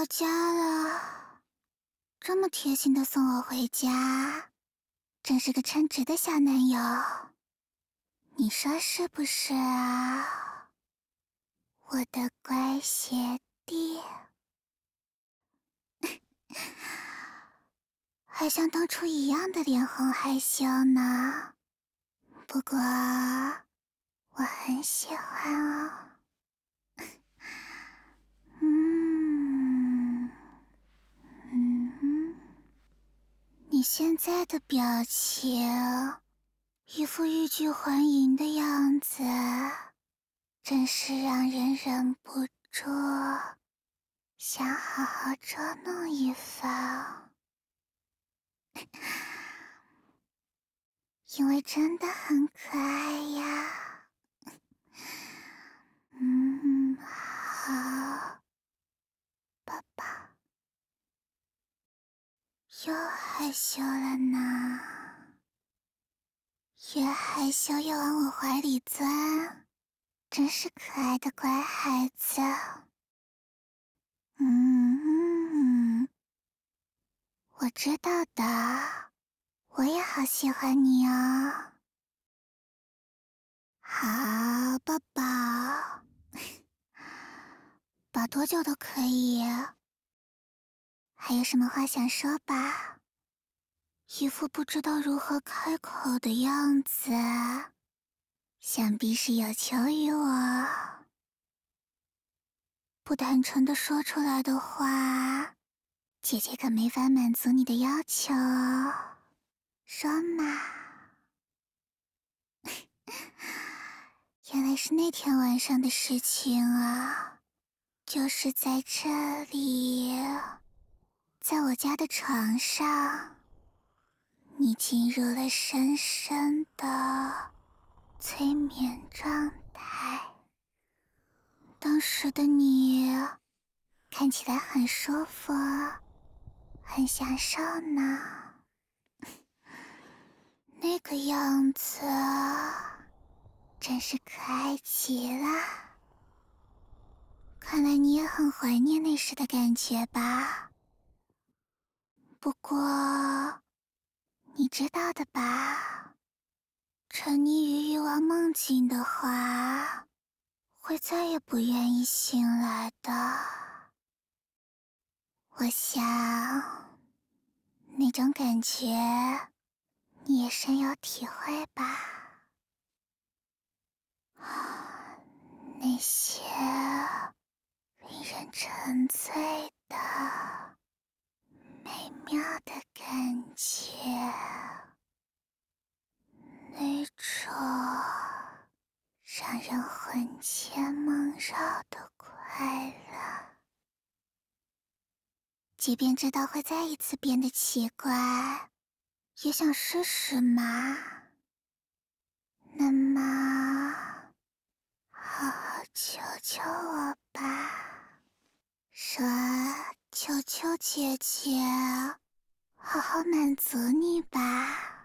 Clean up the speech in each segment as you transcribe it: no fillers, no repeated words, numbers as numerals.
家了，这么贴心的送我回家，真是个称职的小男友。你说是不是啊，我的乖学弟？还像当初一样的脸红害羞呢。不过，我很喜欢哦。你现在的表情，一副欲拒还迎的样子，真是让人忍不住想好好捉弄一番。因为真的很可爱呀。好，宝宝。又害羞了呢，越害羞越往我怀里钻，真是可爱的乖孩子。我知道的，我也好喜欢你哦。好，抱抱，抱多久都可以。还有什么话想说吧？一副不知道如何开口的样子，想必是有求于我。不坦诚的说出来的话，姐姐可没法满足你的要求。说嘛。原来是那天晚上的事情啊，就是在这里，在我家的床上，你进入了深深的催眠状态。当时的你看起来很舒服，很享受呢。那个样子真是可爱极了。看来你也很怀念那时的感觉吧？不过你知道的吧，沉溺于欲望梦境的话，会再也不愿意醒来的。我想那种感觉你也深有体会吧。那些令人沉醉的美妙的感觉，那种让人魂牵梦绕的快乐。即便知道会再一次变得奇怪，也想试试嘛。那么，好好求求我吧，说求求姐姐，好好满足你吧。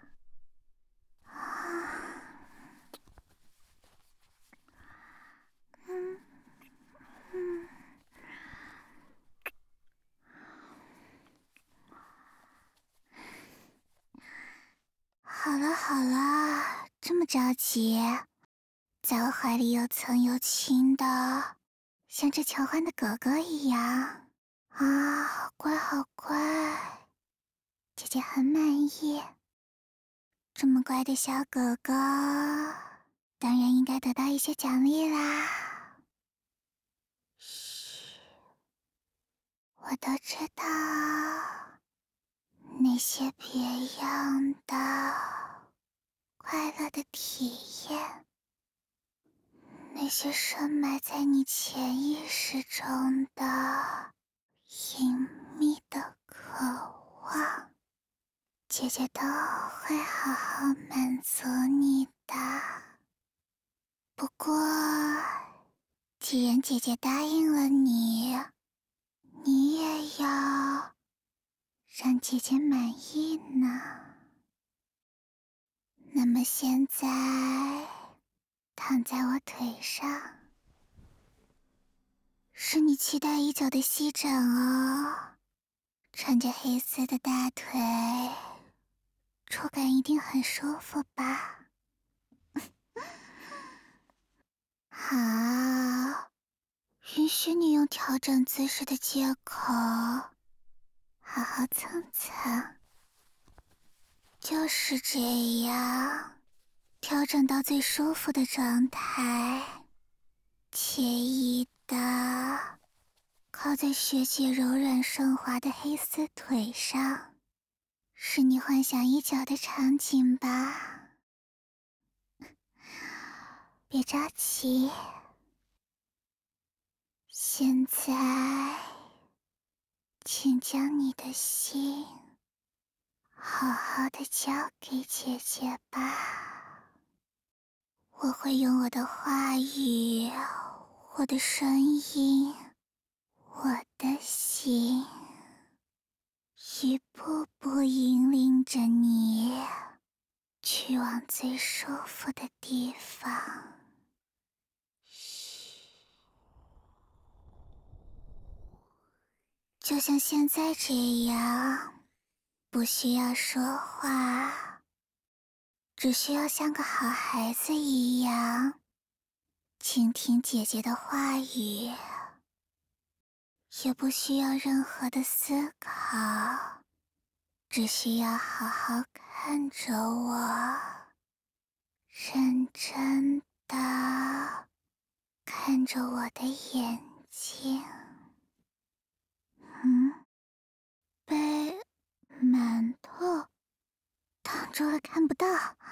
好了好了，这么着急，在我怀里又蹭又亲的，像只求欢的狗狗一样啊，好乖好乖，姐姐很满意。这么乖的小狗狗，当然应该得到一些奖励啦。嘘，我都知道那些别样的快乐的体验，那些深埋在你潜意识中的隐秘的渴望，姐姐都会好好满足你的。不过，既然姐姐答应了你，你也要让姐姐满意呢。那么现在，躺在我腿上， 是你期待已久的膝枕哦，穿着黑色的大腿，触感一定很舒服吧？好，允许你用调整姿势的借口，好好蹭蹭。就是这样，调整到最舒服的状态，惬意的靠在雪姐柔软顺滑的黑丝腿上，是你幻想已久的场景吧？别着急，现在请将你的心好好的交给姐姐吧。我会用我的话语，我的声音，我的心，一步步引领着你去往最舒服的地方。嘘，就像现在这样，不需要说话，只需要像个好孩子一样倾听姐姐的话语，也不需要任何的思考，只需要好好看着我，认真的看着我的眼睛。被馒头挡住了，看不到，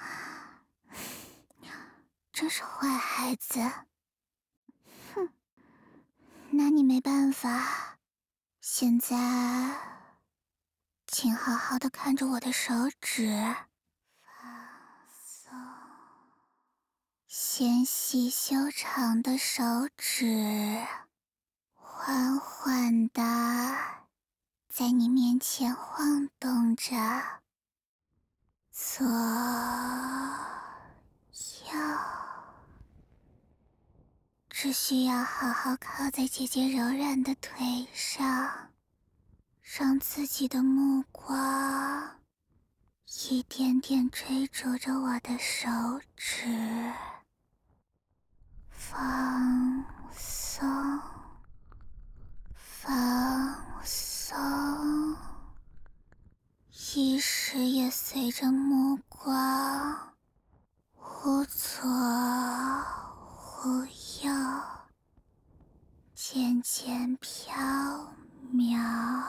真是坏孩子。哼，拿你没办法。现在，请好好的看着我的手指，放松，纤细修长的手指，缓缓的在你面前晃动着，左右，只需要好好靠在姐姐柔软的腿上，让自己的目光一点点追逐着我的手指，放松，放松，意识也随着目光忽左忽右，渐渐飘渺，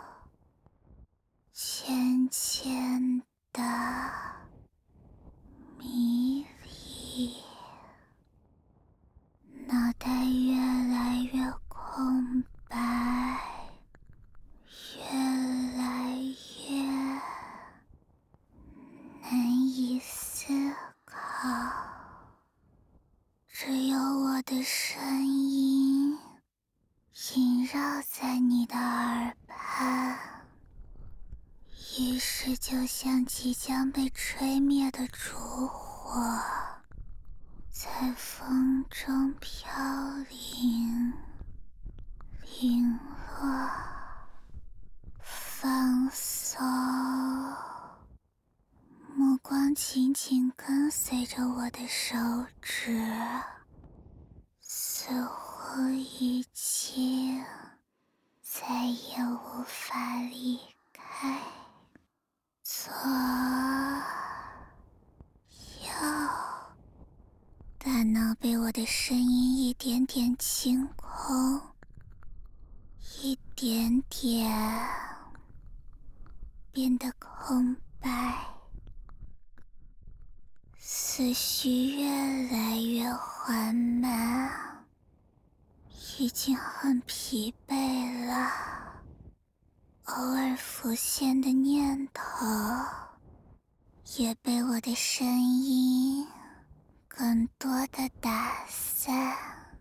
渐渐的迷离，脑袋越来越空白，越来越难以思考，只有我的声音萦绕在你的耳畔，意识就像即将被吹灭的烛火，在风中飘零，零落，放松，目光紧紧跟随着我的手指，似乎已经再也无法离开。左右，大脑被我的声音一点点清空，一点点变得空白，思绪越来越缓慢，已经很疲惫了。偶尔浮现的念头也被我的声音更多的打散，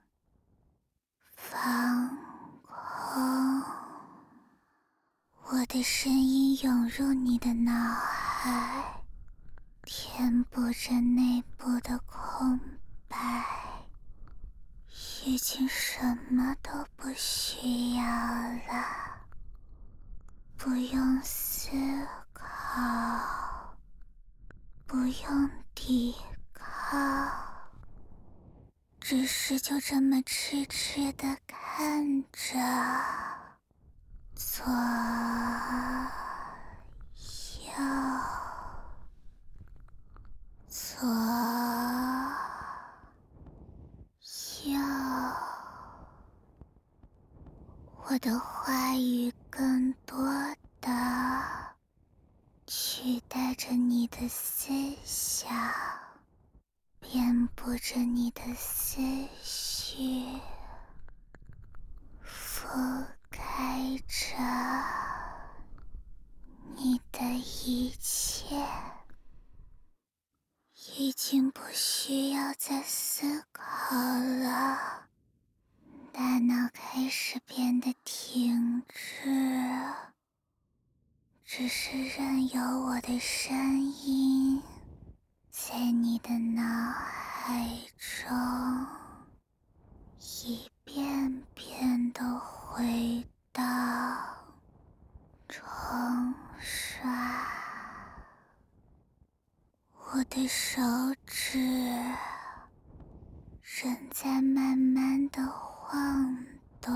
放空。我的声音涌入你的脑海，填补着内部的空白，已经什么都不就这么痴痴地看着，左右左右，我的话语更多的取代着你的思想，遍布着你的思绪，覆盖着你的一切，已经不需要再思考了，大脑开始变得停滞，只是任由我的声音在你的脑海中一遍遍地回荡、冲刷。我的手指仍在慢慢地晃动，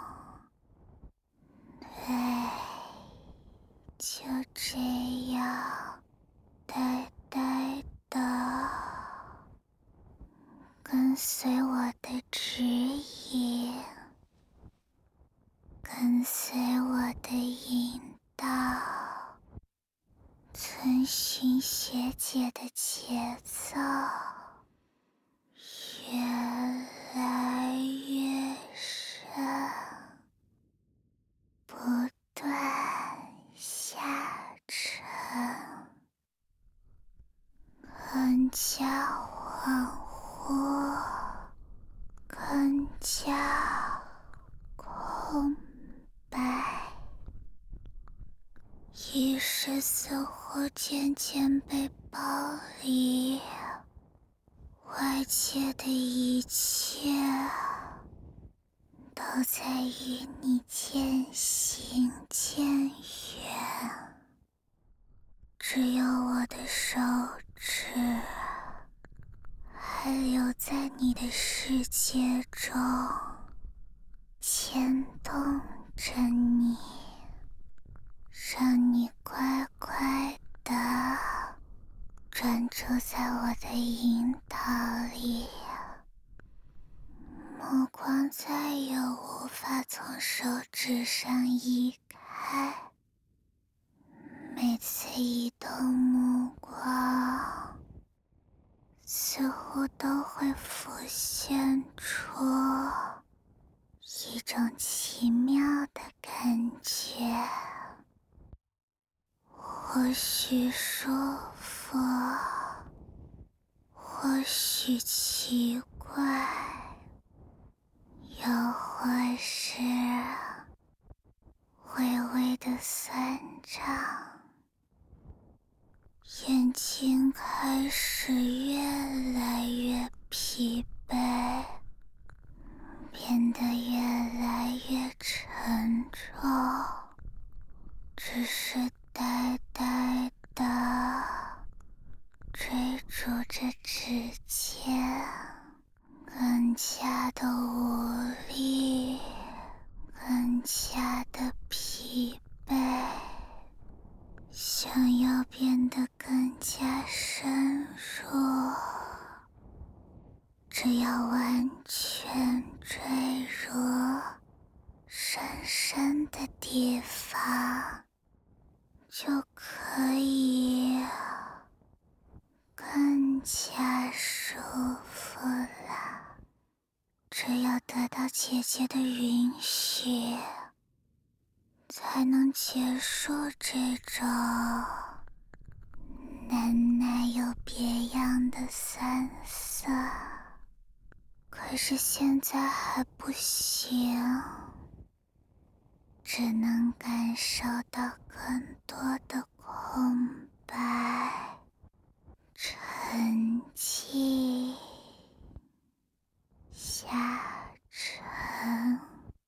对，就这样呆呆的跟随我的指引，跟随我的引导，遵循学姐的节奏，越来越深，不断下沉，更加恍惚，更加空白，意识似乎渐渐被剥离，外界的一切都在与你渐行渐远，只有我的手指还留在你的世界中，牵动着你，让你乖乖地专注在我的引导里，目光再也无法从手指上移开，每次移动目光似乎都会浮现出一种奇妙的感觉，或许舒服，或许奇怪，又或是微微的酸胀，眼睛开始越来越疲惫，变得越来越沉重，只是呆呆地追逐着指尖，更加的无力，更加的疲惫，想要变得更加深入，只要完全坠入深深的地方，就可以更加舒服了。只要得到姐姐的允许，才能结束这种难耐又别样的酸涩。可是现在还不行，只能感受到更多的空白、沉寂、下沉。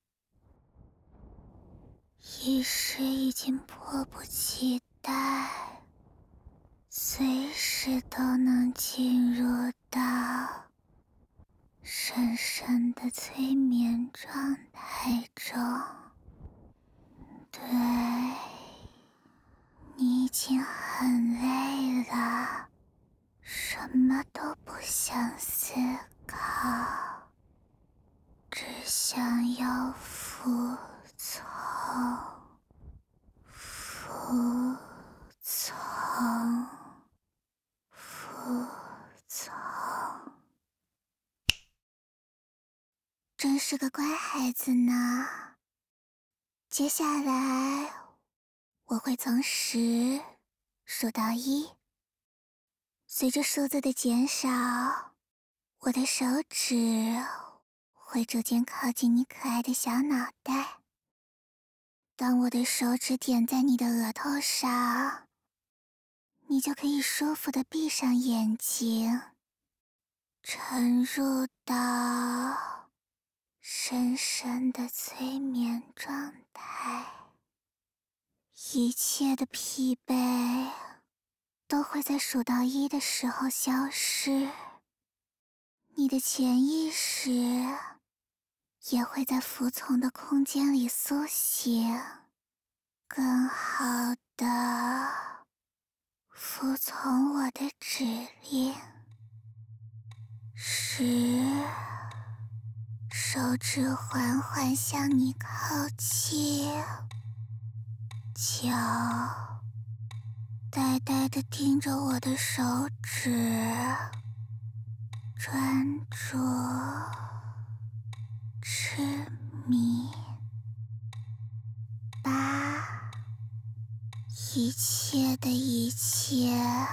意识已经迫不及待，随时都能进入到深深催眠状态中。对，你已经很累了，什么都不想思考，只想要服从，服从，服从。真是个乖孩子呢。接下来，我会从10数到1，随着数字的减少，我的手指会逐渐靠近你可爱的小脑袋。当我的手指点在你的额头上，你就可以舒服地闭上眼睛，沉入到深深的催眠状态。一切的疲惫都会在数到1的时候消失，你的潜意识也会在服从的空间里苏醒，更好的服从我的指令。10，手指缓缓向你靠近，9，呆呆地盯着我的手指，专注痴迷。8，一切的一切